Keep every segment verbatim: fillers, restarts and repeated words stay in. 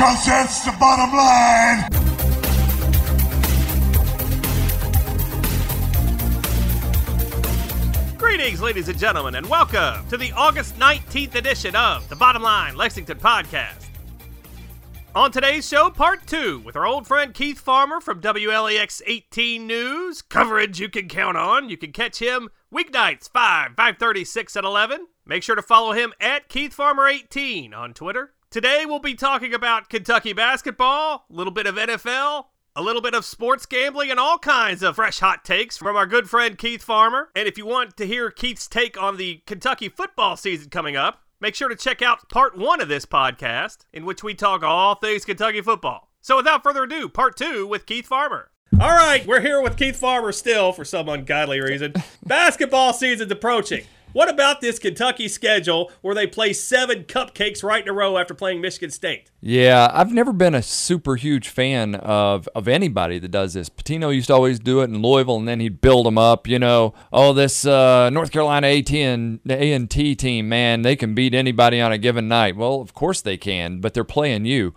Because that's the bottom line. Greetings, ladies and gentlemen, and welcome to the August nineteenth edition of the Bottom Line Lexington Podcast. On today's show, part two, with our old friend Keith Farmer from W L A X eighteen News. Coverage you can count on. You can catch him weeknights, five, five thirty, six, and eleven. Make sure to follow him at Keith Farmer eighteen on Twitter. Today, we'll be talking about Kentucky basketball, a little bit of N F L, a little bit of sports gambling, and all kinds of fresh hot takes from our good friend Keith Farmer. And if you want to hear Keith's take on the Kentucky football season coming up, make sure to check out part one of this podcast, in which we talk all things Kentucky football. So without further ado, part two with Keith Farmer. All right, we're here with Keith Farmer still, for some ungodly reason. Basketball season's approaching. What about this Kentucky schedule where they play seven cupcakes right in a row after playing Michigan State? Yeah, I've never been a super huge fan of, of anybody that does this. Pitino used to always do it in Louisville, and then he'd build them up, you know. Oh, this uh, North Carolina A and T team, man, they can beat anybody on a given night. Well, of course they can, but they're playing you.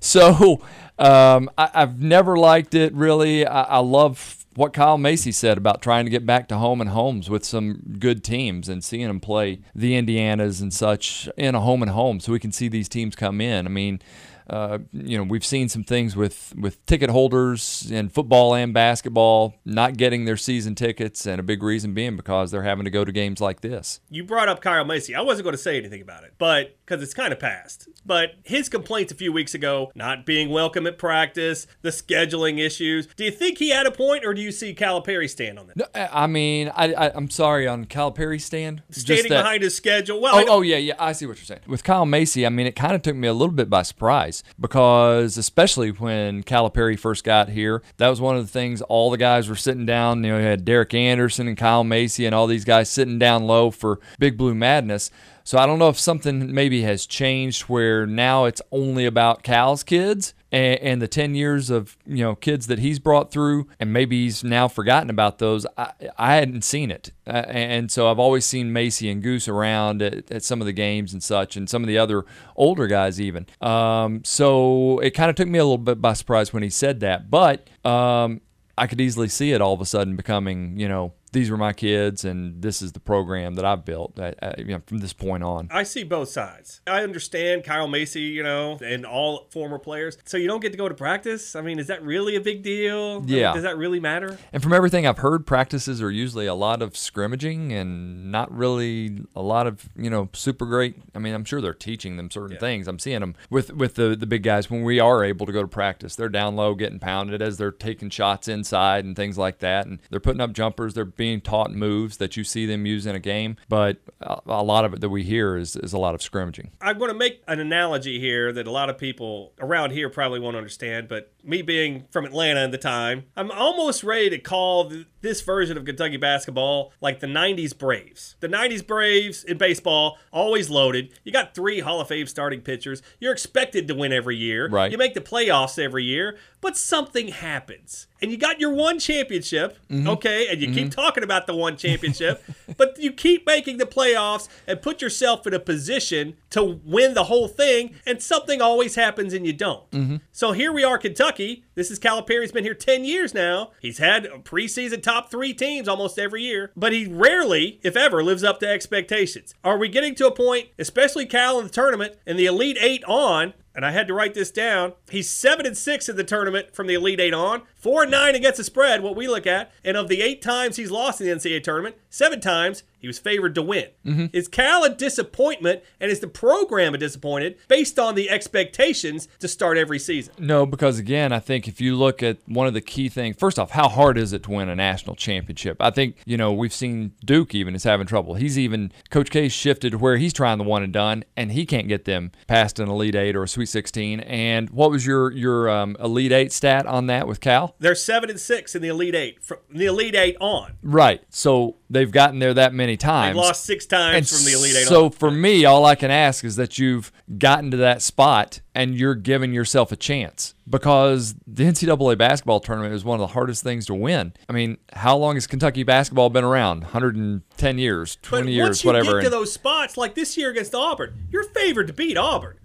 So um, I, I've never liked it, really. I, I love what Kyle Macy said about trying to get back to home and homes with some good teams and seeing them play the Indianas and such in a home and home so we can see these teams come in. I mean, uh, you know, we've seen some things with, with ticket holders in football and basketball not getting their season tickets, and a big reason being because they're having to go to games like this. You brought up Kyle Macy. I wasn't going to say anything about it, but because it's kind of past. But his complaints a few weeks ago, not being welcome at practice, the scheduling issues. Do you think he had a point, or do you see Calipari stand on that? No, I mean, I, I, I'm sorry, on Calipari's stand? Standing that, behind his schedule. Well, oh, oh, yeah, yeah, I see what you're saying. With Kyle Macy, I mean, it kind of took me a little bit by surprise because especially when Calipari first got here, that was one of the things all the guys were sitting down. You know, you had Derek Anderson and Kyle Macy and all these guys sitting down low for Big Blue Madness. So I don't know if something maybe has changed where now it's only about Cal's kids and, and the ten years of, you know, kids that he's brought through, and maybe he's now forgotten about those. I, I hadn't seen it. Uh, and so I've always seen Macy and Goose around at, at some of the games and such, and some of the other older guys even. Um, so it kind of took me a little bit by surprise when he said that. But um, I could easily see it all of a sudden becoming, you know, these were my kids, and this is the program that I've built uh, uh, you know, from this point on. I see both sides. I understand Kyle Macy, you know, and all former players. So you don't get to go to practice? I mean, is that really a big deal? Yeah. I mean, does that really matter? And from everything I've heard, practices are usually a lot of scrimmaging and not really a lot of, you know, super great. I mean, I'm sure they're teaching them certain yeah. things. I'm seeing them with, with the, the big guys when we are able to go to practice. They're down low getting pounded as they're taking shots inside and things like that. And they're putting up jumpers. They're being taught moves that you see them use in a game, but a lot of it that we hear is, is a lot of scrimmaging. I'm going to make an analogy here that a lot of people around here probably won't understand, but me being from Atlanta at the time, I'm almost ready to call this version of Kentucky basketball like the nineties Braves. The nineties Braves in baseball, always loaded. You got three Hall of Fame starting pitchers. You're expected to win every year. Right. You make the playoffs every year, but something happens. And you got your one championship, mm-hmm. okay, and you mm-hmm. keep talking about the one championship, but you keep making the playoffs and put yourself in a position to win the whole thing, and something always happens and you don't. Mm-hmm. So here we are, Kentucky. This is Calipari's been here ten years now. He's had preseason top three teams almost every year, but he rarely, if ever, lives up to expectations. Are we getting to a point, especially Cal in the tournament, and the Elite Eight on, and I had to write this down, he's seven and six in the tournament from the Elite Eight on, four and nine against the spread, what we look at, and of the eight times he's lost in the N C double A tournament, seven times he was favored to win. Mm-hmm. Is Cal a disappointment, and is the program a disappointed based on the expectations to start every season? No, because again, I think if you look at one of the key things, first off, how hard is it to win a national championship? I think, you know, we've seen Duke even is having trouble. He's even, Coach K's shifted to where he's trying the one and done, and he can't get them past an Elite Eight or a Sweet sixteen. And what was your your um, Elite Eight stat on that with Cal? They're seven and six in the Elite Eight, from the Elite Eight on. Right. So they've gotten there that many times. They've lost six times and from the Elite Eight so on. So for me, all I can ask is that you've gotten to that spot and you're giving yourself a chance, because the N C double A basketball tournament is one of the hardest things to win. I mean, how long has Kentucky basketball been around? one hundred ten years, twenty but years, once you whatever. Get to those spots, like this year against Auburn, you're favored to beat Auburn.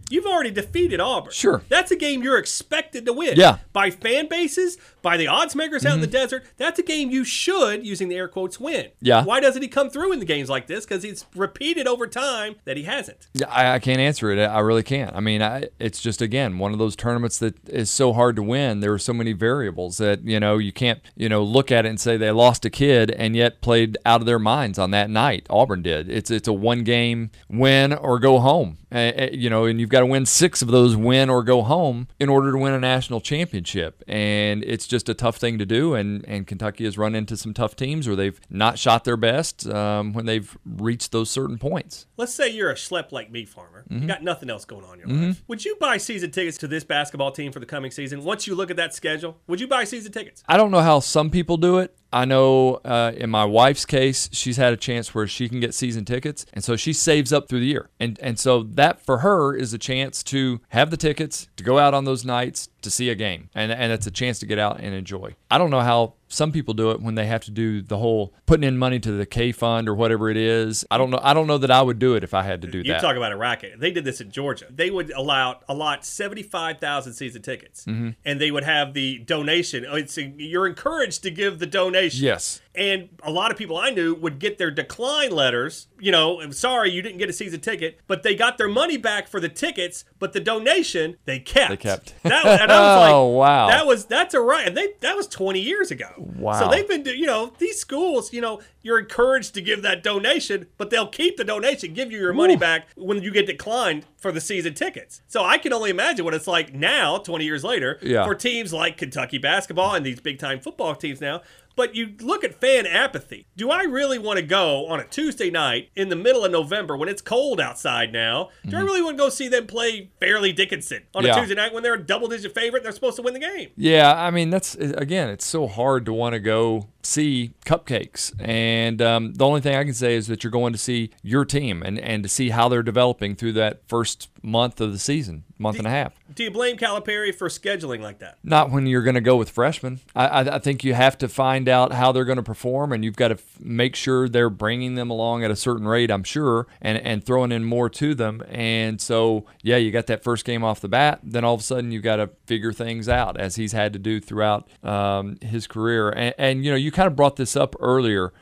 You've already defeated Auburn. Sure. That's a game you're expected to win. Yeah. By fan bases, by the odds makers out mm-hmm. in the desert, that's a game you should, using the air quotes, win. Yeah. Why doesn't he come through in the games like this? Because he's repeated over time that he hasn't. Yeah, I, I can't answer it. I really can't. I mean, I, it's just, again, one of those tournaments that is so hard to win. There are so many variables that, you know, you can't, you know, look at it and say they lost a kid and yet played out of their minds on that night. Auburn did. It's it's a one-game win or go home. Uh, you know, and you've got to win six of those win or go home in order to win a national championship. And it's just a tough thing to do. And, and Kentucky has run into some tough teams where they've not shot their best um, when they've reached those certain points. Let's say you're a schlep like me, Farmer. Mm-hmm. You got nothing else going on in your mm-hmm. life. Would you buy season tickets to this basketball team for the coming season? Once you look at that schedule, would you buy season tickets? I don't know how some people do it. I know uh, in my wife's case, she's had a chance where she can get season tickets, and so she saves up through the year. And and so that for her is a chance to have the tickets, to go out on those nights, to see a game. And, and it's a chance to get out and enjoy. I don't know how some people do it when they have to do the whole putting in money to the K fund or whatever it is. I don't know. I don't know that I would do it if I had to do you that. You talk about a racket. They did this in Georgia. They would allow allot seventy-five thousand season tickets, mm-hmm. and they would have the donation. It's, you're encouraged to give the donation. Yes. And a lot of people I knew would get their decline letters. You know, I'm sorry you didn't get a season ticket, but they got their money back for the tickets, but the donation they kept. They kept. That, and I was like, oh wow, that was that's a right. And they that was twenty years ago. Wow. So they've been, you know, these schools, you know, you're encouraged to give that donation, but they'll keep the donation, give you your money Ooh. back when you get declined for the season tickets. So I can only imagine what it's like now, twenty years later, yeah. for teams like Kentucky basketball and these big time football teams now. But you look at fan apathy. Do I really want to go on a Tuesday night in the middle of November when it's cold outside now? Do mm-hmm. I really want to go see them play Fairleigh Dickinson on yeah. a Tuesday night when they're a double-digit favorite and they're supposed to win the game? Yeah, I mean, that's, again, it's so hard to want to go see cupcakes. And um, the only thing I can say is that you're going to see your team and, and to see how they're developing through that first month of the season, month do, and a half. Do you blame Calipari for scheduling like that? Not when you're going to go with freshmen. I, I, I think you have to find out how they're going to perform, and you've got to f- make sure they're bringing them along at a certain rate, I'm sure, and, and throwing in more to them. And so, yeah, you got that first game off the bat. Then all of a sudden you've got to figure things out, as he's had to do throughout um, his career. And, and, you know, you kind of brought this up earlier.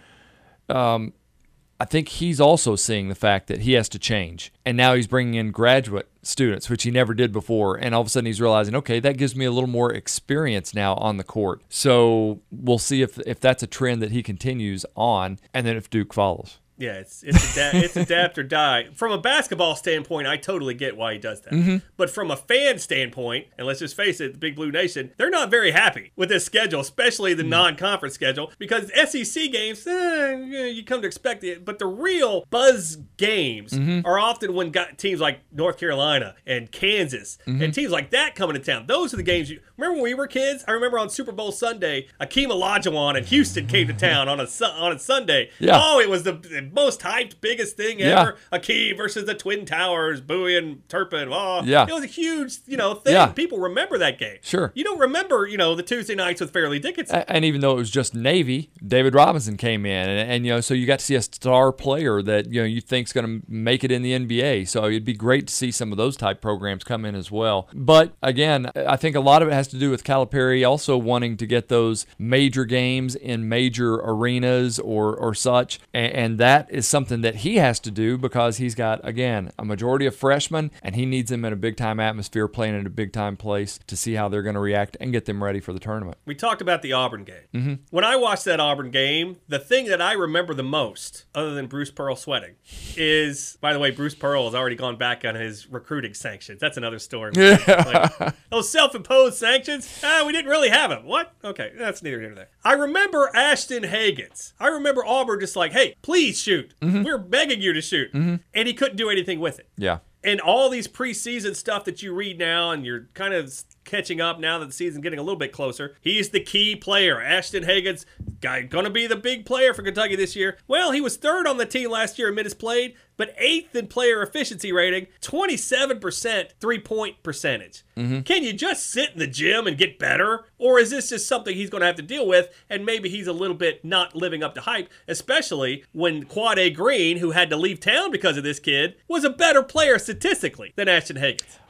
Um, I think he's also seeing the fact that he has to change. And now he's bringing in graduate students, which he never did before. And all of a sudden he's realizing, okay, that gives me a little more experience now on the court. So we'll see if if that's a trend that he continues on, and then if Duke follows. Yeah, it's it's, ada- it's adapt or die. From a basketball standpoint, I totally get why he does that. Mm-hmm. But from a fan standpoint, and let's just face it, the Big Blue Nation, they're not very happy with this schedule, especially the mm-hmm. non-conference schedule, because S E C games, eh, you come to expect it. But the real buzz games mm-hmm. are often when got teams like North Carolina and Kansas mm-hmm. and teams like that coming to town. Those are the games you remember when we were kids. I remember on Super Bowl Sunday, Akeem Olajuwon and Houston came to town on a on a Sunday. Yeah. Oh, it was the, the most hyped, biggest thing ever. Yeah. Akeem versus the Twin Towers, Bowie and Turpin. Oh, yeah. It was a huge, you know, thing. Yeah. People remember that game. Sure. You don't remember, you know, the Tuesday nights with Fairleigh Dickinson. And even though it was just Navy, David Robinson came in, and, and you know, so you got to see a star player that you know you think's going to make it in the N B A. So it'd be great to see some of those type programs come in as well. But again, I think a lot of it has to do with Calipari also wanting to get those major games in major arenas or or such, and, and that is something that he has to do because he's got, again, a majority of freshmen, and he needs them in a big-time atmosphere, playing in a big-time place to see how they're going to react and get them ready for the tournament. We talked about the Auburn game. Mm-hmm. When I watched that Auburn game, the thing that I remember the most, other than Bruce Pearl sweating, is, by the way, Bruce Pearl has already gone back on his recruiting sanctions. That's another story. Yeah. Like, those self-imposed sanctions, ah, we didn't really have them. What? Okay, that's neither here nor there. I remember Ashton Hagans. I remember Auburn just like, hey, please shoot. Mm-hmm. We're begging you to shoot. Mm-hmm. And he couldn't do anything with it. Yeah. And all these preseason stuff that you read now, and you're kind of catching up now that the season's getting a little bit closer. He's the key player. Ashton Hagans, guy going to be the big player for Kentucky this year. Well, he was third on the team last year in minutes played, but eighth in player efficiency rating, twenty-seven percent three-point percentage. Mm-hmm. Can you just sit in the gym and get better? Or is this just something he's going to have to deal with, and maybe he's a little bit not living up to hype, especially when Quad A. Green, who had to leave town because of this kid, was a better player statistically than Ashton Hagans?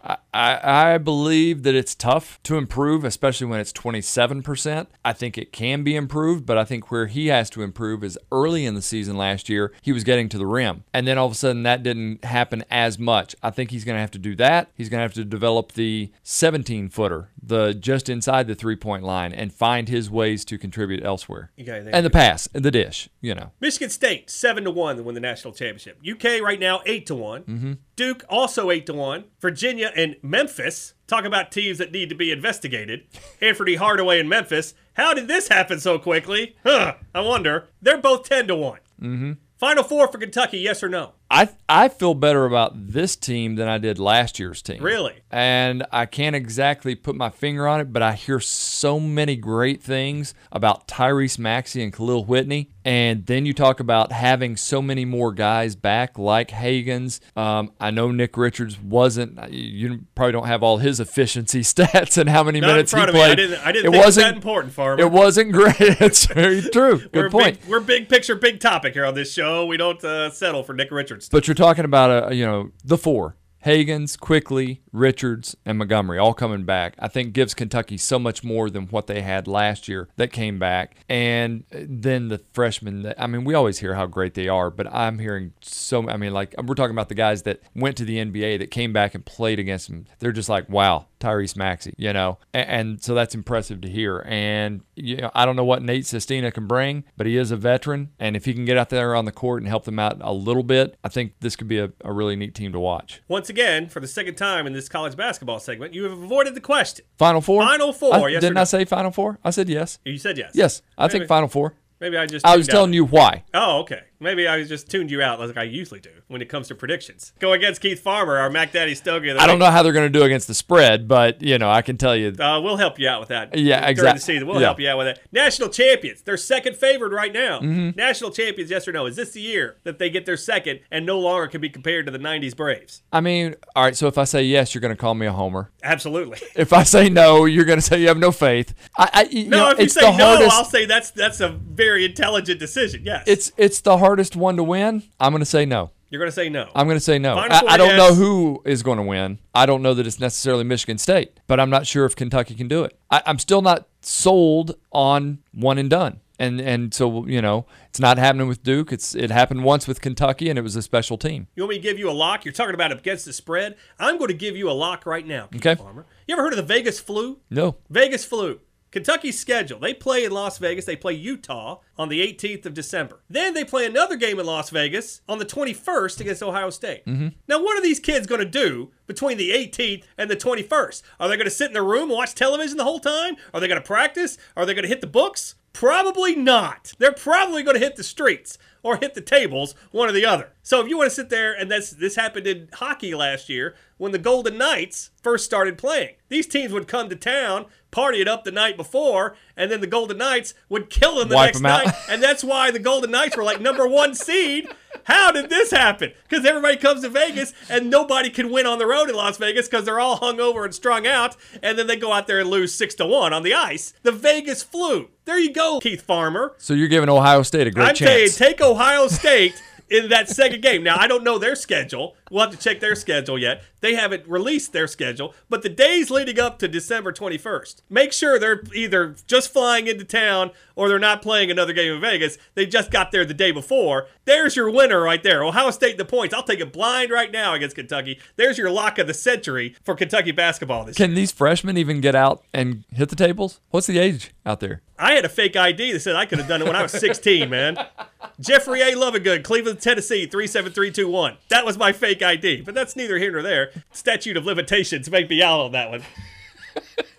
I, I believe that it's tough to improve, especially when it's twenty-seven percent. I think it can be improved, but I think where he has to improve is early in the season last year, he was getting to the rim. And then all of a sudden that didn't happen as much. I think he's going to have to do that. He's going to have to develop the seventeen-footer, the just inside the three-point line, and find his ways to contribute elsewhere. And the pass, the dish, you know. Michigan State, seven to one to win the national championship. U K right now, eight to one. Mm-hmm. Duke also eight to one. Virginia and Memphis. Talk about teams that need to be investigated. Anthony Hardaway and Memphis. How did this happen so quickly? Huh, I wonder. They're both ten to one. Mm-hmm. Final four for Kentucky, yes or no? I I feel better about this team than I did last year's team. Really? And I can't exactly put my finger on it, but I hear so many great things about Tyrese Maxey and Khalil Whitney. And then you talk about having so many more guys back like Hagans. Um, I know Nick Richards wasn't, you probably don't have all his efficiency stats and how many Not minutes in front he of played. Me. I didn't, I didn't it think wasn't, it was that important, Farmer. It wasn't great. It's very true. Good we're point. Big, we're big picture, big topic here on this show. We don't uh, settle for Nick Richards. But you're talking about, a, you know, the four. Hagans, Quickly, Richards, and Montgomery all coming back, I think gives Kentucky so much more than what they had last year that came back. And then the freshmen, I mean, we always hear how great they are, but I'm hearing so, I mean, like, we're talking about the guys that went to the N B A that came back and played against them. They're just like, wow, Tyrese Maxey, you know? And, and so that's impressive to hear. And, you know, I don't know what Nate Sestina can bring, but he is a veteran. And if he can get out there on the court and help them out a little bit, I think this could be a, a really neat team to watch. Once again, for the second time in this college basketball segment, you have avoided the question. Final four? Final four, I, yes Didn't or no? I say Final Four? I said yes. You said yes. Yes, I Maybe. think Final Four. Maybe I just I was telling out. you why. Oh, okay. Maybe I just tuned you out like I usually do when it comes to predictions. Go against Keith Farmer, our Mac Daddy Stogie. I don't know how they're going to do against the spread, but, you know, I can tell you. Uh, we'll help you out with that. Yeah, During exactly. the season. We'll yeah. help you out with that. National champions. They're second favored right now. Mm-hmm. National champions, yes or no? Is this the year that they get their second and no longer can be compared to the nineties Braves? I mean, all right, so if I say yes, you're going to call me a homer. Absolutely. If I say no, you're going to say you have no faith. I, I, you no, know, if you it's say the no, hardest, I'll say that's that's a very intelligent decision. Yes. It's it's the hardest one to win. I'm going to say no. You're going to say no. I'm going to say no. Final I, four, I don't yes. know who is going to win. I don't know that it's necessarily Michigan State, but I'm not sure if Kentucky can do it. I, I'm still not sold on one and done. And and so, you know, it's not happening with Duke. It's It happened once with Kentucky, and it was a special team. You want me to give you a lock? You're talking about against the spread. I'm going to give you a lock right now, Keith Okay. Farmer. You ever heard of the Vegas flu? No. Vegas flu. Kentucky's schedule. They play in Las Vegas. They play Utah on the eighteenth of December. Then they play another game in Las Vegas on the twenty-first against Ohio State. Mm-hmm. Now, what are these kids going to do between the eighteenth and the twenty-first? Are they going to sit in their room and watch television the whole time? Are they going to practice? Are they going to hit the books? Probably not. They're probably going to hit the streets or hit the tables, one or the other. So if you want to sit there, and that's this happened in hockey last year when the Golden Knights first started playing. These teams would come to town, party it up the night before, and then the Golden Knights would kill them the Wipe next them out. night. And that's why the Golden Knights were like number one seed. How did this happen? Because everybody comes to Vegas and nobody can win on the road in Las Vegas because they're all hungover and strung out, and then they go out there and lose six to one on the ice. The Vegas flu. There you go, Keith Farmer. So you're giving Ohio State a great I'm chance. saying take Ohio State in that second game. Now, I don't know their schedule. We'll have to check their schedule yet. They haven't released their schedule. But the days leading up to December twenty-first, make sure they're either just flying into town or they're not playing another game in Vegas. They just got there the day before. There's your winner right there. Ohio State the points. I'll take it blind right now against Kentucky. There's your lock of the century for Kentucky basketball this year. Can these freshmen even get out and hit the tables? What's the age out there? I had a fake I D that said I could have done it when I was sixteen, man. Jeffrey A. Lovingood, Cleveland, Tennessee, three seven three two one. That was my fake I D, but that's neither here nor there. Statute of limitations make me out on that one.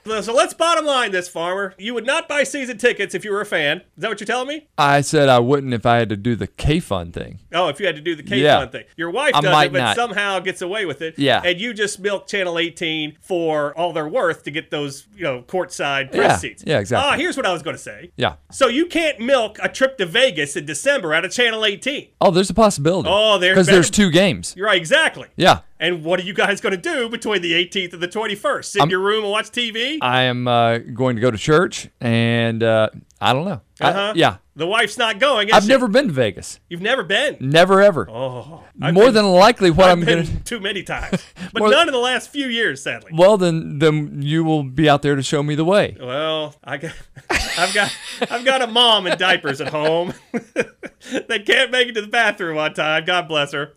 So let's bottom line this, Farmer. You would not buy season tickets if you were a fan. Is that what you're telling me? I said I wouldn't if I had to do the K-Fun thing. Oh, if you had to do the K-Fun Yeah. thing. Your wife I does might it, but not. somehow gets away with it. Yeah. And you just milk Channel eighteen for all they're worth to get those, you know, courtside press Yeah. seats. Yeah, exactly. Ah, here's what I was going to say. Yeah. So you can't milk a trip to Vegas in December out of Channel eighteen. Oh, there's a possibility. Oh, there's Because better- there's two games. You're right, exactly. Yeah. And what are you guys going to do between the eighteenth and the twenty-first? Sit in I'm- your room and watch T V? I am uh, going to go to church, and uh, I don't know. I- Uh-huh. yeah. The wife's not going, is I've she? never been to Vegas. You've never been? Never, ever. Oh. I've More been- than likely what I've I'm been going to... too many times. But More- none in the last few years, sadly. Well, then, then you will be out there to show me the way. Well, I got, I've got, I've got a mom in diapers at home. They can't make it to the bathroom on time. God bless her.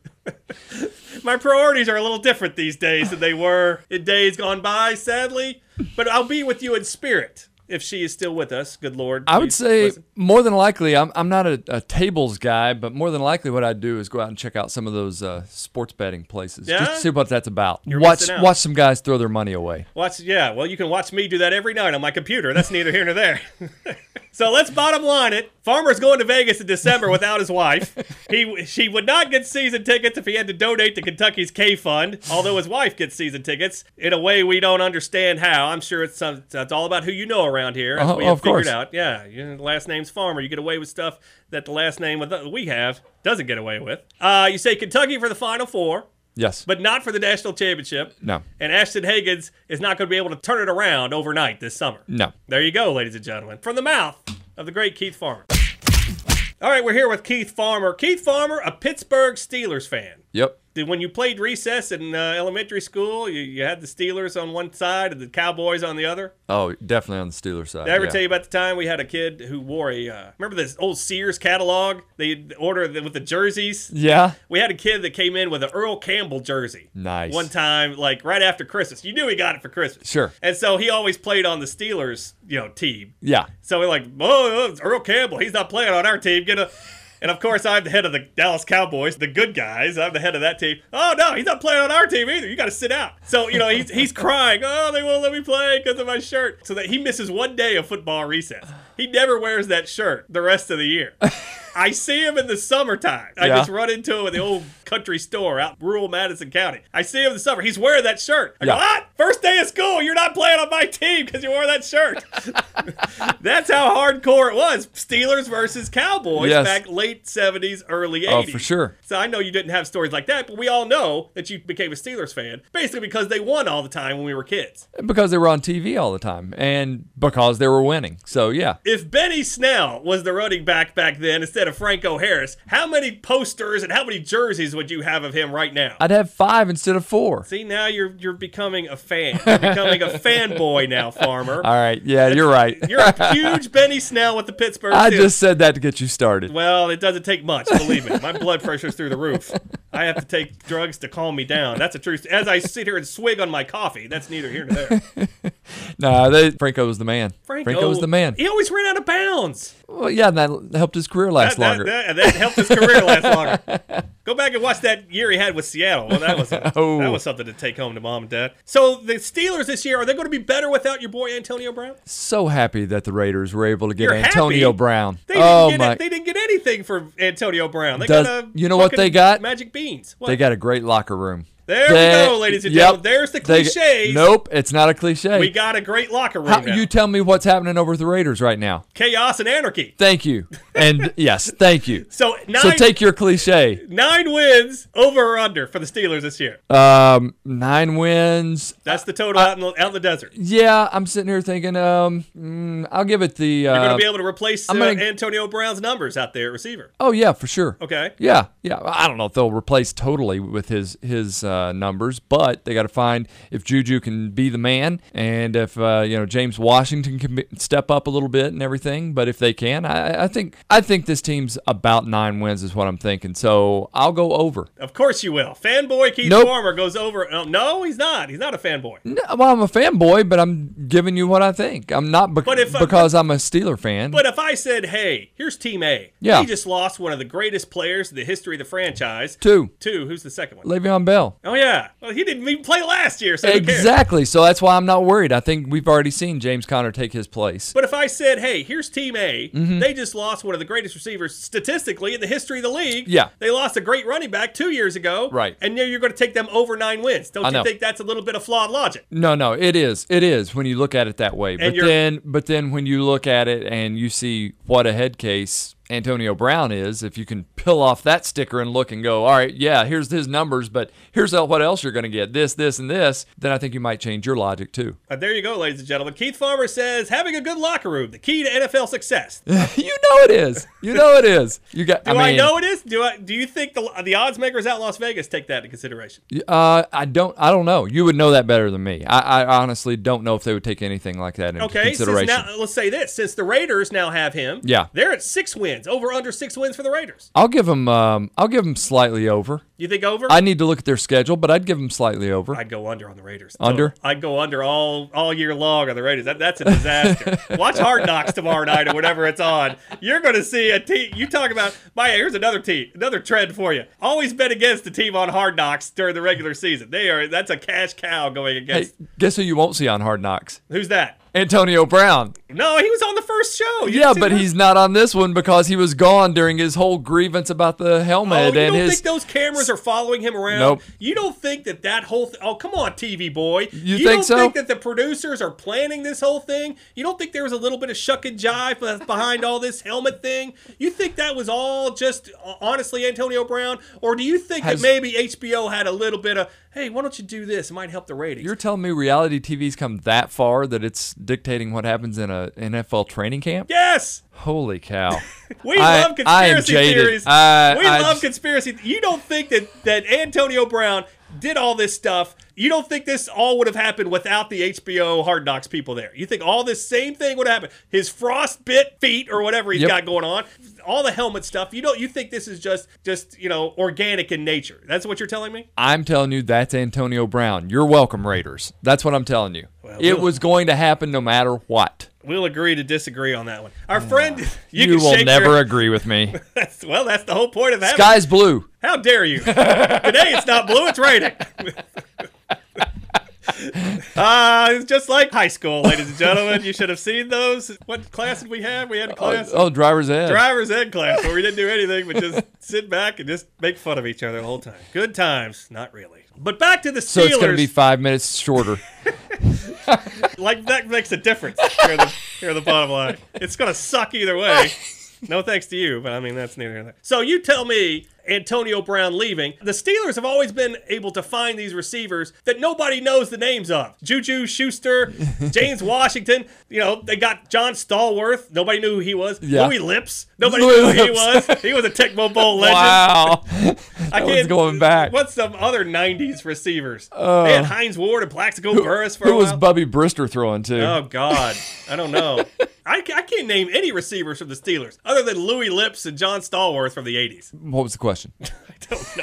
My priorities are a little different these days than they were in days gone by, sadly. But I'll be with you in spirit if she is still with us. Good Lord. I would please say listen. more than likely, I'm, I'm not a, a tables guy, but more than likely what I'd do is go out and check out some of those uh, sports betting places. Yeah? Just to see what that's about. You're watch missing out. watch some guys throw their money away. Watch, yeah. Well, you can watch me do that every night on my computer. That's neither here nor there. So let's bottom line it. Farmer's going to Vegas in December without his wife. He she would not get season tickets if he had to donate to Kentucky's K Fund, although his wife gets season tickets in a way we don't understand how. I'm sure it's some, it's all about who you know around here, as Oh, we have of course. figured out. Yeah, your last name's Farmer. You get away with stuff that the last name with- we have doesn't get away with. Uh, you say Kentucky for the Final Four. Yes. But not for the national championship. No. And Ashton Higgins is not going to be able to turn it around overnight this summer. No. There you go, ladies and gentlemen. From the mouth of the great Keith Farmer. All right, we're here with Keith Farmer. Keith Farmer, a Pittsburgh Steelers fan. Yep. Did, when you played recess in uh, elementary school, you, you had the Steelers on one side and the Cowboys on the other? Oh, definitely on the Steelers side. Did I ever yeah. tell you about the time we had a kid who wore a, uh, remember this old Sears catalog? They order with the jerseys? Yeah. We had a kid that came in with an Earl Campbell jersey. Nice. One time, like right after Christmas. You knew he got it for Christmas. Sure. And so he always played on the Steelers, you know, team. Yeah. So we're like, oh, it's Earl Campbell. He's not playing on our team. Get a... And of course, I'm the head of the Dallas Cowboys, the good guys. I'm the head of that team. Oh, no, he's not playing on our team either. You got to sit out. So, you know, he's he's crying. Oh, they won't let me play because of my shirt. So that he misses one day of football recess. He never wears that shirt the rest of the year. I see him in the summertime. I Yeah. just run into him at the old country store out in rural Madison County. I see him in the summer. He's wearing that shirt. I go, Yeah. what? First day of school, you're not playing on my team because you wore that shirt. That's how hardcore it was. Steelers versus Cowboys Yes. back late seventies, early Oh, eighties. for sure. So I know you didn't have stories like that, but we all know that you became a Steelers fan basically because they won all the time when we were kids. Because they were on T V all the time, and because they were winning. So, yeah. If Benny Snell was the running back back then instead of Franco Harris, how many posters and how many jerseys would you have of him right now? I'd have five instead of four. See, now you're you're becoming a fan. You're becoming a fanboy now, Farmer. All right. Yeah, you're right. You're a huge Benny Snell with the Pittsburgh I Steelers. just said that to get you started. Well, it doesn't take much, believe me. My blood pressure's through the roof. I have to take drugs to calm me down. That's a truth. As I sit here and swig on my coffee, that's neither here nor there. No, they, Franco was the man. Franco, Franco was the man. He always ran out of bounds. Well, yeah, that helped his career last That, longer. that, that, that helped his career last longer. Go back and watch that year he had with Seattle. Well, that was a, Oh. that was something to take home to mom and dad. So the Steelers this year, are they going to be better without your boy Antonio Brown? So happy that the Raiders were able to get You're Antonio happy? Brown. They didn't Oh get my! it, they didn't get anything for Antonio Brown. They Does- got a you know what fucking they got? Magic beans. What? They got a great locker room. There They- we go, ladies and yep, gentlemen. There's the they- cliches. Nope, it's not a cliche. We got a great locker room How, now. you tell me what's happening over at the Raiders right now. Chaos and anarchy. Thank you. And yes, thank you. So nine, So take your cliche. nine wins over or under for the Steelers this year. Um, nine wins. That's the total out, in the, out in the desert. Yeah, I'm sitting here thinking. Um, mm, I'll give it the. Uh, You're going to be able to replace uh, I'm gonna- Antonio Brown's numbers out there at receiver. oh yeah, for sure. Okay. Yeah, yeah. I don't know if they'll replace totally with his his uh, numbers, but they got to find if Juju can be the man, and if uh, you know James Washington can be, step up a little bit and everything. But if they can, I, I think I think this team's about nine wins is what I'm thinking. So I'll go over. Of course you will. Fanboy Keith Nope. Farmer goes over. Oh, no, he's not. He's not a fanboy. No, well, I'm a fanboy, but I'm giving you what I think. I'm not bec- But if, uh, because I'm a Steeler fan. But if I said, hey, here's Team A. Yeah. He just lost one of the greatest players in the history of the franchise. Two, Two. Who's the second one? Le'Veon Bell. Oh, yeah. Well, he didn't even play last year, so who cares? Exactly. So that's why I'm not worried. I think we've already seen James Conner take his place. But if I said, hey, here's Team A, Mm-hmm. they just lost one of the greatest receivers statistically in the history of the league. Yeah. They lost a great running back two years ago. Right. And now you're going to take them over nine wins. Don't I you know. think that's a little bit of flawed logic? No, no, it is. It is when you look at it that way. But you're- then, but then when you look at it and you see what a head case Antonio Brown is, if you can peel off that sticker and look and go, all right, yeah, here's his numbers, but here's what else you're going to get, this, this, and this, then I think you might change your logic too. Uh, there you go, ladies and gentlemen. Keith Farmer says, having a good locker room, the key to N F L success. You know it is. You know it is. You got. Do I, I, mean, know it is? Do I? Do you think the the odds makers out in Las Vegas take that into consideration? Uh, I don't. I don't know. You would know that better than me. I, I honestly don't know if they would take anything like that into Okay, since consideration. now, let's say this: since the Raiders now have him, Yeah. they're at six wins, over under six wins for the Raiders. I'll give them. Um, I'll give them slightly over. You think over? I need to look at their schedule, but I'd give them slightly over. I'd go under on the Raiders. Under? I'd go under all all year long on the Raiders. That, that's a disaster. Watch Hard Knocks tomorrow night or whenever it's on. You're going to see a team. You talk about, Maya, here's another team, another trend for you. Always bet against the team on Hard Knocks during the regular season. They are That's a cash cow going Hey, against. guess who you won't see on Hard Knocks? Who's that? Antonio Brown. No, he was on the first show. You Yeah, didn't see but the- he's not on this one because he was gone during his whole grievance about the Oh, helmet you and don't his. think those cameras are following him around? Nope. You don't think that that whole th- oh, come on, T V boy. You don't think so? think that the producers are planning this whole thing? You don't think there was a little bit of shuck and jive be- behind all this helmet thing? You think that was all just, uh, honestly, Antonio Brown? Or do you think Has- that maybe H B O had a little bit of, hey, why don't you do this? It might help the ratings. You're telling me reality T V's come that far that it's dictating what happens in a N F L training camp? Yes! Holy cow. We I- love I am conspiracy jaded. theories. I- we I love just- conspiracy. You don't think that, that Antonio Brown did all this stuff. You don't think this all would have happened without the H B O Hard Knocks people there. You think all this same thing would happen. His frostbit feet or whatever he's Yep. got going on, all the helmet stuff. You don't you think this is just just, you know, organic in nature. That's what you're telling me? I'm telling you, that's Antonio Brown. You're welcome, Raiders. That's what I'm telling you. Well, it we'll- was going to happen no matter what. We'll agree to disagree on that one. Our friend, you, You, can will shake never your, agree with me. that's, well, that's the whole point of having. Sky's blue. How dare you? Today it's not blue, it's raining. Uh, it's just like high school, ladies and gentlemen. You should have seen those. What class did we have? We had a Oh, class. oh, driver's ed. Driver's ed class where we didn't do anything but just sit back and just make fun of each other the whole time. Good times. Not really. But back to the Steelers. so it's going to be five minutes shorter. Like, that makes a difference. Here the, here the bottom line. It's going to suck either way. No thanks to you, but I mean, that's neither here nor there. So you tell me Antonio Brown leaving. The Steelers have always been able to find these receivers that nobody knows the names of. Juju Schuster, James Washington. You know, they got John Stallworth. Nobody knew who he was. Yeah. Louis Lips. Nobody Louis knew who he Lips. was. He was a Tecmo Bowl legend. Wow. I That was going back. What's some other nineties receivers? they had Hines Ward and Plaxico Burress for Who a was while. Bubby Brister throwing to? Oh, God. I don't know. I, I can't name any receivers from the Steelers other than Louis Lips and John Stallworth from the eighties. What was the question? I don't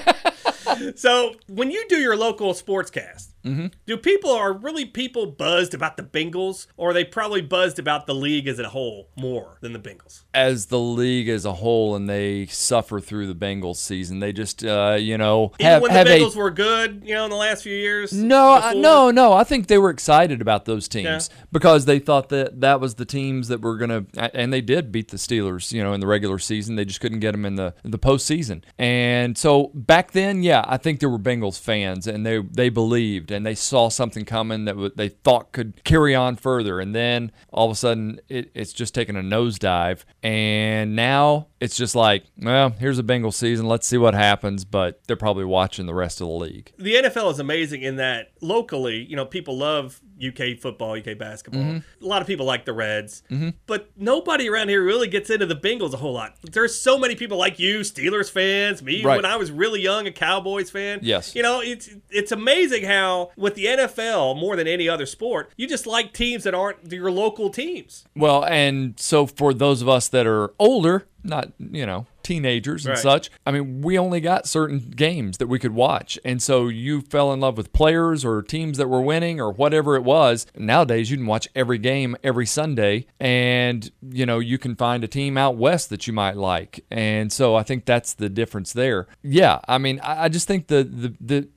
know. So, when you do your local sportscast, Mm-hmm. do people, are really people buzzed about the Bengals, or are they probably buzzed about the league as a whole more than the Bengals? As the league as a whole, and they suffer through the Bengals season, they just, uh, you know, Even have, when have the a Bengals were good, you know, in the last few years? No, I, before? no, no. I think they were excited about those teams Yeah. because they thought that that was the teams that were going to, and they did beat the Steelers, you know, in the regular season. They just couldn't get them in the the postseason. And so back then, yeah, I think there were Bengals fans, and they they believed, and they saw something coming that w- they thought could carry on further. And then all of a sudden, it, it's just taken a nosedive. And now it's just like, well, here's a Bengals season. Let's see what happens. But they're probably watching the rest of the league. The N F L is amazing in that locally, you know, people love U K football, U K basketball. Mm-hmm. A lot of people like the Reds, but nobody around here really gets into the Bengals a whole lot. There's so many people like you, Steelers fans, me Right. when I was really young, a Cowboys fan. Yes. You know, it's it's amazing how with the N F L more than any other sport, you just like teams that aren't your local teams. Well, and so for those of us that are older, not, you know, teenagers and Right. such, I mean, we only got certain games that we could watch. And so you fell in love with players or teams that were winning or whatever it was. Nowadays, you can watch every game every Sunday, and, you know, you can find a team out west that you might like. And so I think that's the difference there. Yeah, I mean, I I just think the, the, the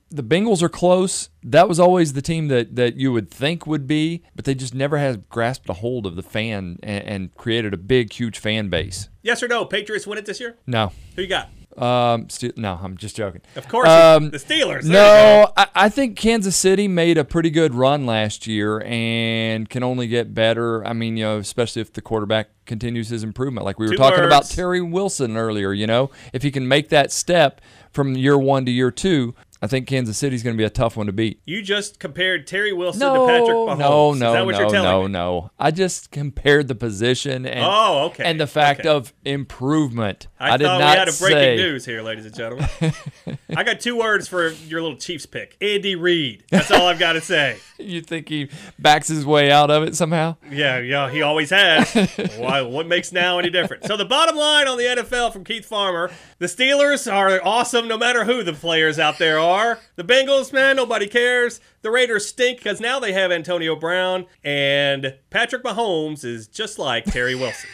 the Bengals are close. That was always the team that, that you would think would be, but they just never have grasped a hold of the fan and, and created a big, huge fan base. Yes or no? Patriots win it this year? No. Who you got? Um, st- no, I'm just joking. Of course, um, the Steelers. There no, I, I think Kansas City made a pretty good run last year and can only get better. I mean, you know, especially if the quarterback continues his improvement. Like we were Two talking words. about Terry Wilson earlier, you know, if he can make that step from year one to year two, I think Kansas City's going to be a tough one to beat. You just compared Terry Wilson No, to Patrick Mahomes. no, Is no, that what no, you're telling no, me? no. I just compared the position and Oh, okay. and the fact Okay. of improvement. I, I, did thought not we had a breaking say. news here, ladies and gentlemen. I got two words for your little Chiefs pick. Andy Reid. That's all I've got to say. You think he backs his way out of it somehow? Yeah, yeah, he always has. Why? What makes now any different? So the bottom line on the N F L from Keith Farmer: the Steelers are awesome, no matter who the players out there are. The Bengals, man, nobody cares. The Raiders stink because now they have Antonio Brown, and Patrick Mahomes is just like Terry Wilson.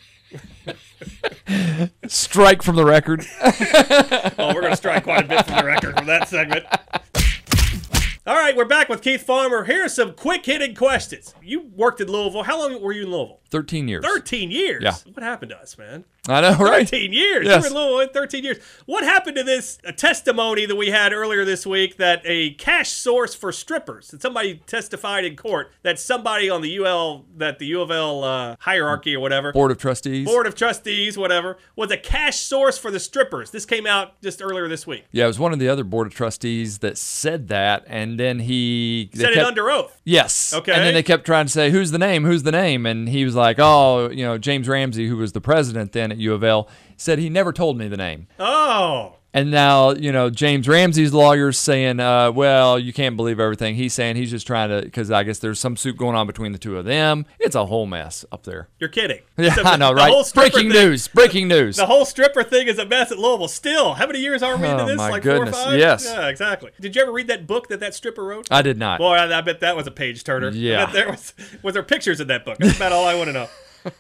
Strike from the record. Oh, we're going to strike quite a bit from the record from that segment. All right, we're back with Keith Farmer. Here are some quick-hitting questions. You worked in Louisville. How long were you in Louisville? thirteen years. thirteen years? Yeah. What happened to us, man? I know, right? thirteen years. Yes. You were in Louisville in thirteen years. What happened to this a testimony that we had earlier this week that a cash source for strippers, that somebody testified in court that somebody on the U L, that the U of L uh, hierarchy or whatever, Board of Trustees. Board of Trustees, whatever, was a cash source for the strippers. This came out just earlier this week. Yeah, it was one of the other Board of Trustees that said that, and then he they Said it kept- under oath. Yes. Okay. And then they kept trying to say, who's the name? Who's the name? And he was like, oh, you know, James Ramsey, who was the president then at U of L, said he never told me the name. Oh. And now, you know, James Ramsey's lawyer's saying, uh, well, you can't believe everything. He's saying he's just trying to, because I guess there's some suit going on between the two of them. It's a whole mess up there. You're kidding. Yeah, The- I know, the right? whole stripper Breaking thing- news. Breaking news. The whole stripper thing is a mess at Louisville. Still, how many years are we into Oh, this? my Like goodness. four or five? Yes. Yeah, exactly. Did you ever read that book that that stripper wrote? I did not. Boy, I, I bet that was a page turner. Yeah. I bet there was was there pictures in that book. That's about all I want to know.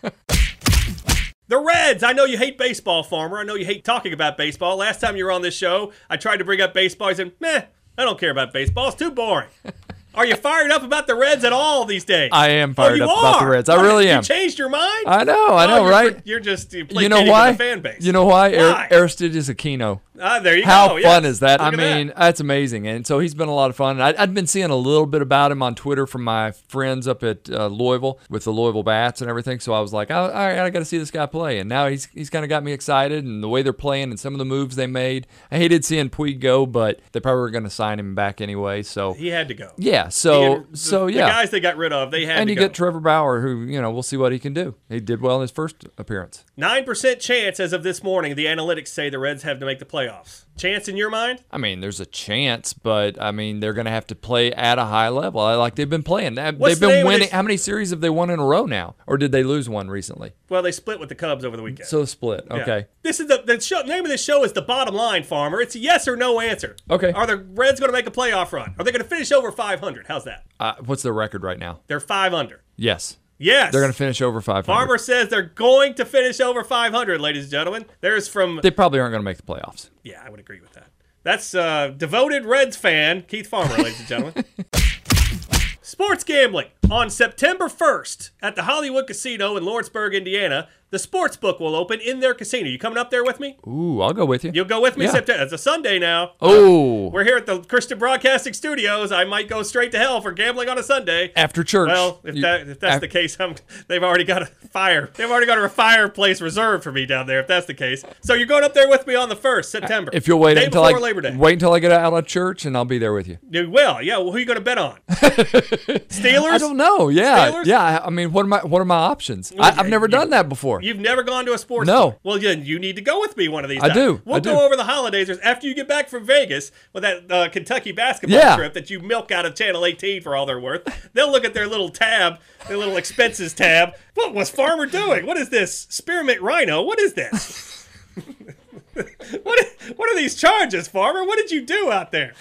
The Reds. I know you hate baseball, Farmer. I know you hate talking about baseball. Last time you were on this show, I tried to bring up baseball. You said, meh, I don't care about baseball. It's too boring. Are you fired up about the Reds at all these days? I am Oh, fired you up are? about the Reds. I What, really you am. changed your mind? I know, I Oh, know, you're, right? You're just you You know placating why? the fan base. You know why? Why? Ar- Aristides Aquino. Ah, there you How go. fun yes. is that? Look I at mean, that. that's amazing. And so he's been a lot of fun. I, I'd been seeing a little bit about him on Twitter from my friends up at uh, Louisville with the Louisville Bats and everything. So I was like, all right, I got to see this guy play. And now he's he's kind of got me excited, and the way they're playing and some of the moves they made. I hated seeing Puig go, but they probably were going to sign him back anyway. So He had to go. yeah, so The- so the yeah. guys they got rid of, they had And to you go. get Trevor Bauer, who, you know, we'll see what he can do. He did well in his first appearance. nine percent chance as of this morning, the analytics say the Reds have to make the playoffs. Chance in your mind? I mean, there's a chance, but I mean, they're going to have to play at a high level. I like they've been playing. They've What's the been name of winning. this- How many series have they won in a row now? Or did they lose one recently? Well, they split with the Cubs over the weekend. So split. Yeah. Okay. This is the, the show, name of the show is The Bottom Line, Farmer. It's a yes or no answer. Okay. Are the Reds going to make a playoff run? Are they going to finish over five hundred? How's that? Uh, what's their record right now? They're five under. Yes. Yes. They're going to finish over five hundred. Farmer says they're going to finish over five hundred, ladies and gentlemen. There's from... They probably aren't going to make the playoffs. Yeah, I would agree with that. That's uh, devoted Reds fan, Keith Farmer, ladies and gentlemen. Sports gambling. On September first at the Hollywood Casino in Lawrenceburg, Indiana, the sports book will open in their casino. You coming up there with me? Ooh, I'll go with you. You'll go with me Yeah. September. It's a Sunday now. Oh. We're here at the Christian Broadcasting Studios. I might go straight to hell for gambling on a Sunday. After church. Well, if You- that if that's af- the case, I'm, they've already got a fire. They've already got a fireplace reserved for me down there. If that's the case, so you're going up there with me on the first September. If you'll wait day until before I Labor Day. wait until I get out of church, and I'll be there with you. You will, yeah. Well, who are you going to bet on? Steelers? I don't know. Yeah, Steelers? yeah. I I mean, what are my what are my options? I, I've never you- done that before. You've never gone to a sports No. book. Well, then you need to go with me one of these I times. do. We'll I go do. over the holidays after you get back from Vegas with that uh, Kentucky basketball Yeah. trip that you milk out of Channel eighteen for all they're worth. They'll look at their little tab, their little expenses tab. What was Farmer doing? What is this? Spearmint Rhino? What is this? what, what are these charges, Farmer? What did you do out there?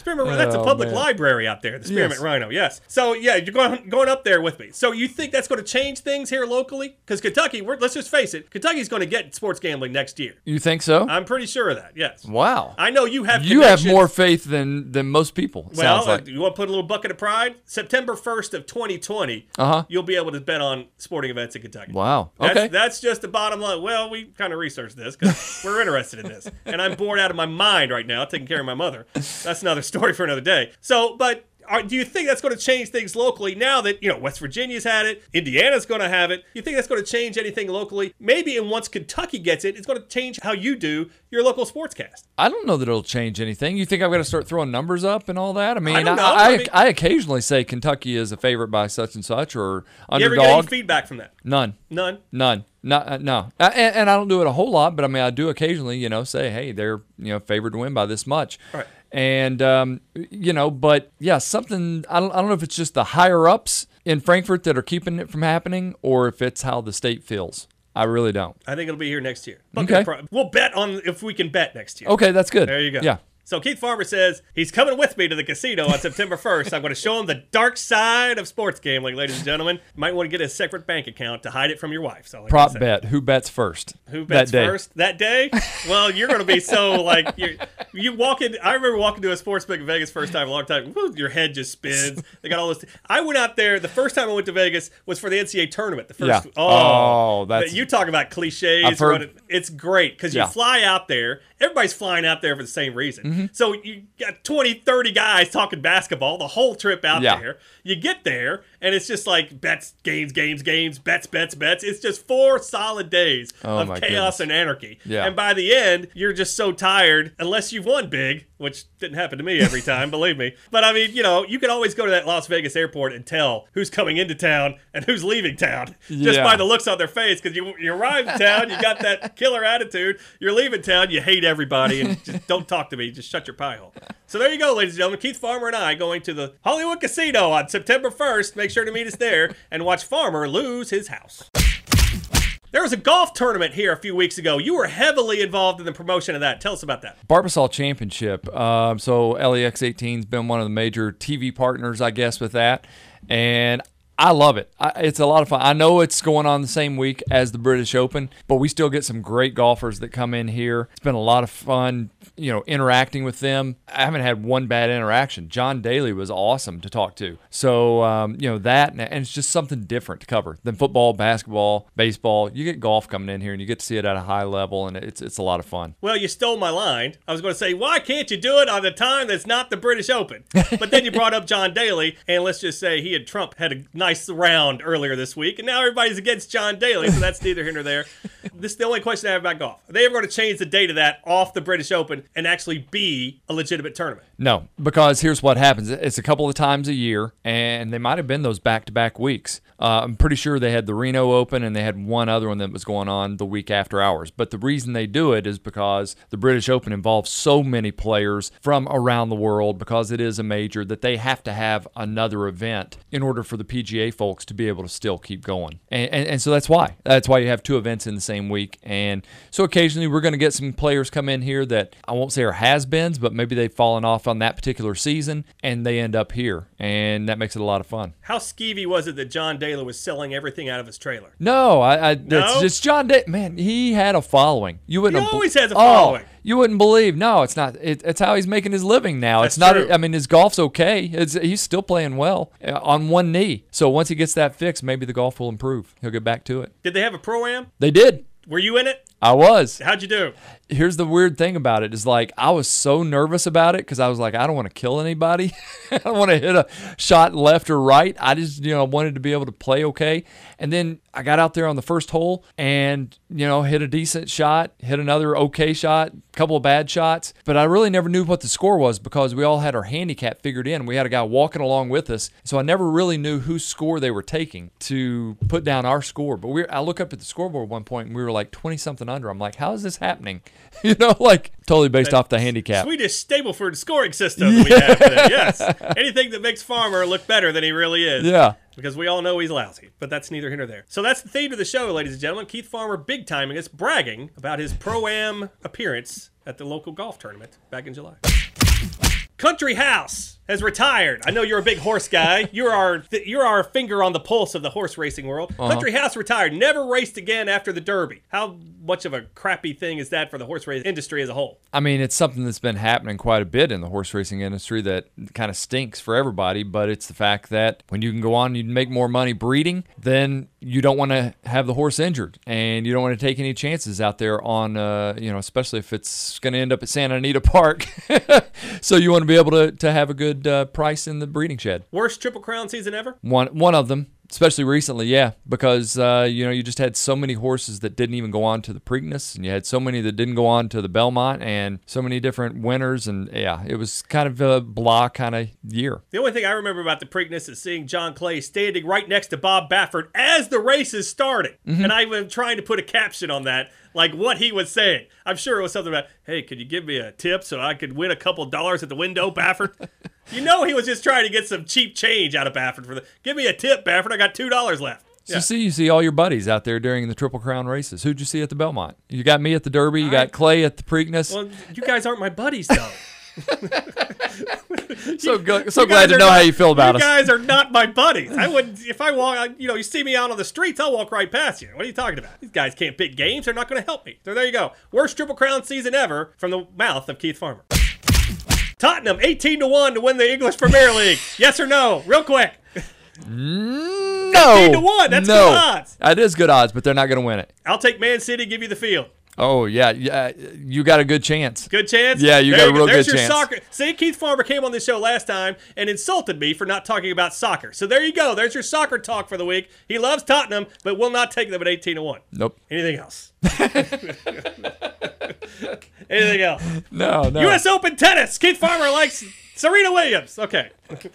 Spearmint, that's a Oh, public man. library out there, the Spearmint Yes. Rhino, yes. So, yeah, you're going going up there with me. So you think that's going to change things here locally? Because Kentucky, we're, let's just face it, Kentucky's going to get sports gambling next year. You think so? I'm pretty sure of that, yes. Wow. I know you have You have connections. more faith than than most people. it Well, sounds like. uh, you want to put a little bucket of pride? September first of twenty twenty, Uh-huh. you'll be able to bet on sporting events in Kentucky. Wow. That's, Okay. that's just the bottom line. Well, we kind of researched this because we're interested in this. And I'm bored out of my mind right now taking care of my mother. That's another story for another day. So, but are, do you think that's going to change things locally now that, you know, West Virginia's had it, Indiana's going to have it? You think that's going to change anything locally? Maybe, and once Kentucky gets it, it's going to change how you do your local sportscast. I don't know that it'll change anything. You think I've got to start throwing numbers up and all that? I mean, I don't know. I, I, I mean- I occasionally say Kentucky is a favorite by such and such or You ever get any underdog. feedback from that? None. None? None. Not, uh, no. Uh, and, and I don't do it a whole lot, but I mean, I do occasionally, you know, say, hey, they're, you know, favored to win by this much. Right. And, um, you know, but yeah, something, I don't, I don't know if it's just the higher ups in Frankfurt that are keeping it from happening or if it's how the state feels. I really don't. I think it'll be here next year. Okay. Pro- We'll bet on if we can bet next year. Okay, that's good. There you go. Yeah. So Keith Farmer says he's coming with me to the casino on September first. I'm going to show him the dark side of sports gambling, ladies and gentlemen. You might want to get a separate bank account to hide it from your wife. So Prop bet. Who bets first? Who bets that day? first that day? Well, you're going to be so like you you walk in. I remember walking to a sports book in Vegas first time, a long time. Woo, your head just spins. They got all this. I went out there. The first time I went to Vegas was for the N C double A tournament. The first. Yeah. Oh, Oh, that's- but you talk about cliches. I've heard- What it- It's great because Yeah. you fly out there. Everybody's flying out there for the same reason. Mm-hmm. So you got twenty, thirty guys talking basketball the whole trip out Yeah. there. You get there, and it's just like bets, games, games, games, bets, bets, bets. It's just four solid days Oh, of my chaos goodness. and anarchy. Yeah. And by the end, you're just so tired, unless you've won big, which didn't happen to me every time, believe me. But I mean, you know, you can always go to that Las Vegas airport and tell who's coming into town and who's leaving town just Yeah. by the looks on their face. Because you, you arrive in town, you got that killer attitude. You're leaving town, you hate everybody, and just don't talk to me. Just shut your pie hole. So there you go, ladies and gentlemen. Keith Farmer and I going to the Hollywood Casino on September first. Make sure to meet us there and watch Farmer lose his house. There was a golf tournament here a few weeks ago. You were heavily involved in the promotion of that. Tell us about that. Barbasol Championship. Um, so L E X eighteen's been one of the major T V partners, I guess, with that. And I love it. I, it's a lot of fun. I know it's going on the same week as the British Open, but we still get some great golfers that come in here. It's been a lot of fun, you know, interacting with them. I haven't had one bad interaction. John Daly was awesome to talk to. So, um, you know, that, and it's just something different to cover than football, basketball, baseball. You get golf coming in here, and you get to see it at a high level, and it's it's a lot of fun. Well, you stole my line. I was going to say, why can't you do it on the time that's not the British Open? But then you brought up John Daly, and let's just say he and Trump had a nice round earlier this week, and now everybody's against John Daly, so that's neither here nor there. This is the only question I have about golf. Are they ever going to change the date of that off the British Open and actually be a legitimate tournament? No, because here's what happens. It's a couple of times a year, and they might have been those back-to-back weeks. Uh, I'm pretty sure they had the Reno Open, and they had one other one that was going on the week after ours. But the reason they do it is because the British Open involves so many players from around the world, because it is a major, that they have to have another event in order for the P G A folks to be able to still keep going. And, and, and so that's why. That's why you have two events in the same week. And so occasionally we're going to get some players come in here that I won't say are has-beens, but maybe they've fallen off on that particular season, and they end up here. And that makes it a lot of fun. How skeevy was it that John Daly was selling everything out of his trailer? No, I, I No? it's just John Day. Man, he had a following. You wouldn't. He have- always has a Oh, following. you wouldn't believe. No, it's not. It, it's how he's making his living now. That's it's not. true. I mean, his golf's okay. It's, he's still playing well uh, on one knee. So once he gets that fixed, maybe the golf will improve. He'll get back to it. Did they have a pro-am? They did. Were you in it? I was. How'd you do? Here's the weird thing about it is like I was so nervous about it because I was like, I don't want to kill anybody. I don't want to hit a shot left or right. I just, you know, wanted to be able to play okay. And then I got out there on the first hole and, you know, hit a decent shot, hit another okay shot, a couple of bad shots. But I really never knew what the score was because we all had our handicap figured in. We had a guy walking along with us. So I never really knew whose score they were taking to put down our score. But we I look up at the scoreboard at one point and we were like twenty-something under. I'm like, how is this happening? You know, like totally based off the handicap. Swedish Stableford scoring system that we have today. Yes. Anything that makes Farmer look better than he really is. Yeah. Because we all know he's lousy, but that's neither here nor there. So that's the theme of the show, ladies and gentlemen. Keith Farmer big timing us, bragging about his pro-am appearance at the local golf tournament back in July. Country House has retired. I know you're a big horse guy. You're our th- you're our finger on the pulse of the horse racing world. Uh-huh. Country House retired. Never raced again after the Derby. How much of a crappy thing is that for the horse racing industry as a whole? I mean, it's something that's been happening quite a bit in the horse racing industry that kind of stinks for everybody, but it's the fact that when you can go on and you make more money breeding, then you don't want to have the horse injured, and you don't want to take any chances out there on, uh, you know, especially if it's going to end up at Santa Anita Park. So you want to be able to, to have a good Uh, price in the breeding shed. Worst Triple Crown season ever? One one of them, especially recently, yeah, because uh, you know you just had so many horses that didn't even go on to the Preakness, and you had so many that didn't go on to the Belmont, and so many different winners, and yeah, it was kind of a blah kind of year. The only thing I remember about the Preakness is seeing John Clay standing right next to Bob Baffert as the race is starting, mm-hmm. and I was trying to put a caption on that, like what he was saying. I'm sure it was something about, hey, could you give me a tip so I could win a couple dollars at the window, Baffert? You know he was just trying to get some cheap change out of Baffert. For the give me a tip, Baffert. I got two dollars left. So yeah. see, you see all your buddies out there during the Triple Crown races. Who'd you see at the Belmont? You got me at the Derby. You got Clay at the Preakness. Well, you guys aren't my buddies, though. so go, so glad to know not, how you feel about you us. You guys are not my buddies. I would, if I walk, you know, you see me out on the streets, I'll walk right past you. What are you talking about? These guys can't pick games. They're not going to help me. So there you go. Worst Triple Crown season ever from the mouth of Keith Farmer. Tottenham, eighteen to one to win the English Premier League. Yes or no? Real quick. No. eighteen to one. That's no. good odds. That is good odds, but they're not going to win it. I'll take Man City, give you the field. Oh, yeah. yeah. You got a good chance. Good chance? Yeah, you there got a real There's good your chance. Soccer. See, Keith Farmer came on this show last time and insulted me for not talking about soccer. So there you go. There's your soccer talk for the week. He loves Tottenham, but will not take them at eighteen to one. Nope. Anything else? Anything else? No, no. U S Open tennis. Keith Farmer likes Serena Williams. Okay.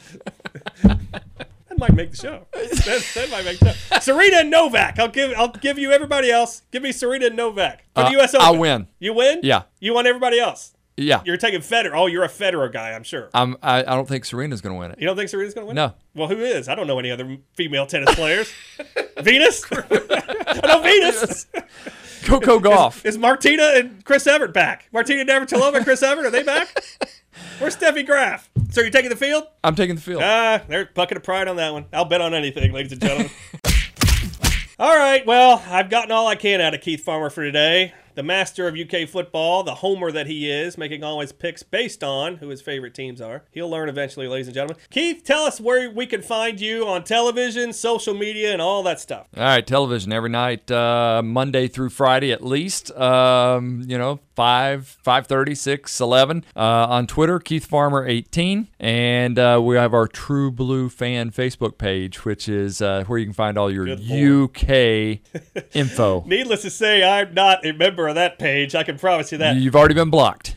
That might make the show. That, that might make the show. Serena and Novak. I'll give I'll give you everybody else. Give me Serena and Novak for the uh, U S Open. I'll win. You win? Yeah. You want everybody else? Yeah. You're taking Federer. Oh, you're a Federer guy, I'm sure. I'm, I, I don't think Serena's going to win it. You don't think Serena's going to win? No. Well, who is? I don't know any other female tennis players. Venus? I know Venus. Coco Gauff. Is, is Martina and Chris Evert back? Martina Navratilova and Chris Evert, are they back? Where's Steffi Graf? So you're taking the field? I'm taking the field. Ah, they're bucket of pride on that one. I'll bet on anything, ladies and gentlemen. All right, well, I've gotten all I can out of Keith Farmer for today. The master of U K football, the homer that he is, making all his picks based on who his favorite teams are. He'll learn eventually, ladies and gentlemen. Keith, tell us where we can find you on television, social media, and all that stuff. All right, television every night, uh, Monday through Friday at least. Um, you know, five, five thirty, six, eleven. Uh, on Twitter, Keith Farmer eighteen. And uh, we have our True Blue Fan Facebook page, which is uh, where you can find all your U K info. Needless to say, I'm not a member of that page. I can promise you that. You've already been blocked.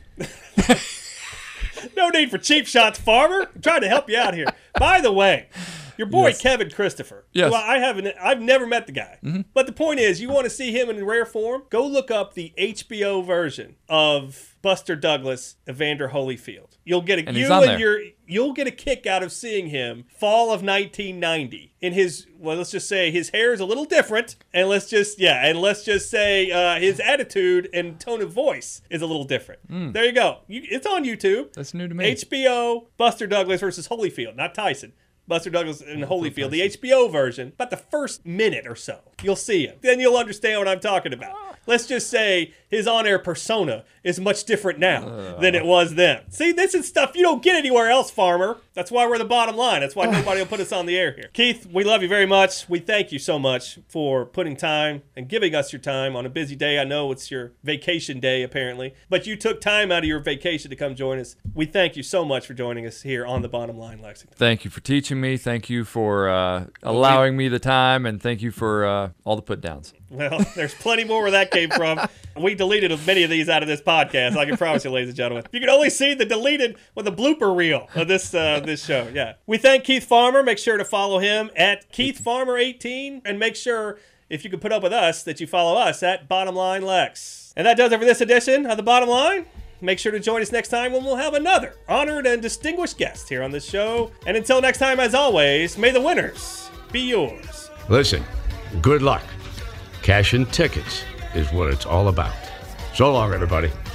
No need for cheap shots, Farmer. I'm trying to help you out here. By the way, your boy yes. Kevin Christopher. Yes. Well, I haven't. I've never met the guy. Mm-hmm. But the point is, you want to see him in rare form? Go look up the H B O version of Buster Douglas, Evander Holyfield. You'll get a and you he's on and there. your you'll get a kick out of seeing him fall of nineteen ninety in his. Well, let's just say his hair is a little different, and let's just yeah, and let's just say uh, his attitude and tone of voice is a little different. Mm. There you go. You, it's on YouTube. That's new to me. H B O Buster Douglas versus Holyfield, not Tyson. Buster Douglas and Holyfield, the H B O version, about the first minute or so. You'll see him. Then you'll understand what I'm talking about. Let's just say his on-air persona is much different now uh. than it was then. See, this is stuff you don't get anywhere else, Farmer. That's why we're the bottom line. That's why nobody will put us on the air here. Keith, we love you very much. We thank you so much for putting time and giving us your time on a busy day. I know it's your vacation day, apparently, but you took time out of your vacation to come join us. We thank you so much for joining us here on The Bottom Line, Lexington. Thank you for teaching me. Thank you for uh, allowing me the time, and thank you for uh, all the put-downs. Well, there's plenty more where that came from. We deleted many of these out of this podcast, I can promise you, ladies and gentlemen. You can only see the deleted with the blooper reel of this uh, this show. Yeah. We thank Keith Farmer. Make sure to follow him at Keith Farmer eighteen, and make sure, if you can put up with us, that you follow us at Bottom Line Lex. And that does it for this edition of The Bottom Line. Make sure to join us next time when we'll have another honored and distinguished guest here on this show. And until next time, as always, may the winners be yours. Listen, good luck. Cash and tickets is what it's all about. So long, everybody.